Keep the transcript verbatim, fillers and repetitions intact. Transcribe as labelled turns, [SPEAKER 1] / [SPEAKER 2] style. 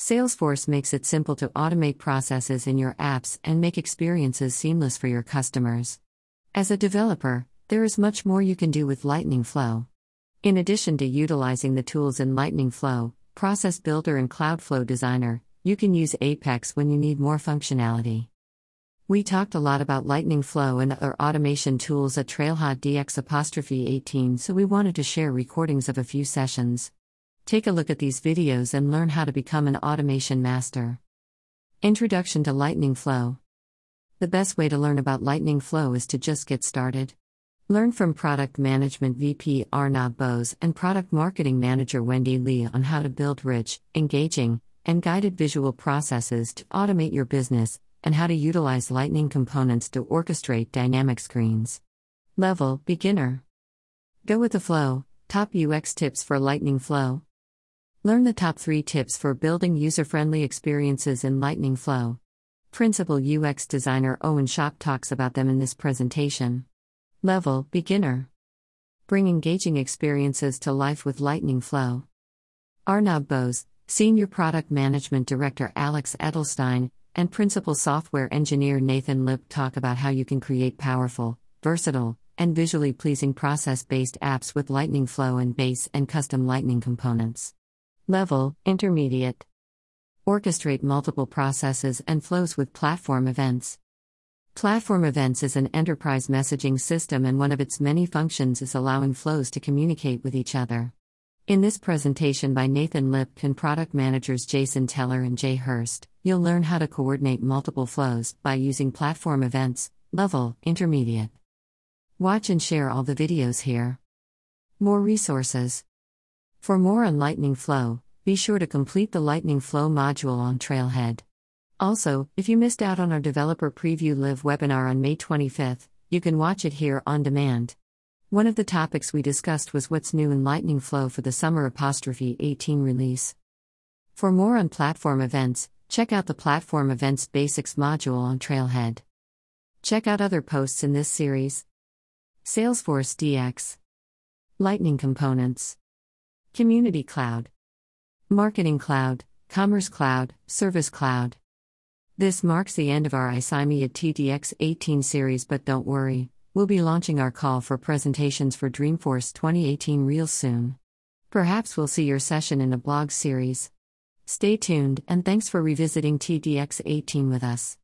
[SPEAKER 1] Salesforce makes it simple to automate processes in your apps and make experiences seamless for your customers. As a developer, there is much more you can do with Lightning Flow. In addition to utilizing the tools in Lightning Flow, Process Builder and Cloudflow Designer, you can use Apex when you need more functionality. We talked a lot about Lightning Flow and other automation tools at Trailhead D X eighteen, so we wanted to share recordings of a few sessions. Take a look at these videos and learn how to become an automation master. Introduction to Lightning Flow. The best way to learn about Lightning Flow is to just get started. Learn from Product Management V P Arnab Bose and Product Marketing Manager Wendy Lee on how to build rich, engaging, and guided visual processes to automate your business, and how to utilize Lightning components to orchestrate dynamic screens. Level: Beginner. Go with the flow. Top U X tips for Lightning Flow. Learn the top three tips for building user-friendly experiences in Lightning Flow. Principal U X designer Owen Schopp talks about them in this presentation. Level: Beginner. Bring engaging experiences to life with Lightning Flow. Arnab Bose, Senior Product Management Director Alex Edelstein, and Principal Software Engineer Nathan Lip talk about how you can create powerful, versatile, and visually pleasing process-based apps with Lightning Flow and base and custom Lightning components. Level: Intermediate. Orchestrate multiple processes and flows with Platform Events. Platform Events is an enterprise messaging system, and one of its many functions is allowing flows to communicate with each other. In this presentation by Nathan Lip and product managers Jason Teller and Jay Hurst, you'll learn how to coordinate multiple flows by using Platform Events. Level: Intermediate. Watch and share all the videos here. More resources. For more on Lightning Flow, be sure to complete the Lightning Flow module on Trailhead. Also, if you missed out on our Developer Preview Live webinar on May twenty-fifth, you can watch it here on demand. One of the topics we discussed was what's new in Lightning Flow for the summer eighteen release. For more on Platform Events, check out the Platform Events Basics module on Trailhead. Check out other posts in this series. Salesforce D X. Lightning Components. Community Cloud. Marketing Cloud, Commerce Cloud, Service Cloud. This marks the end of our ISIME T D X eighteen series, but don't worry, we'll be launching our call for presentations for Dreamforce twenty eighteen real soon. Perhaps we'll see your session in a blog series. Stay tuned, and thanks for revisiting T D X eighteen with us.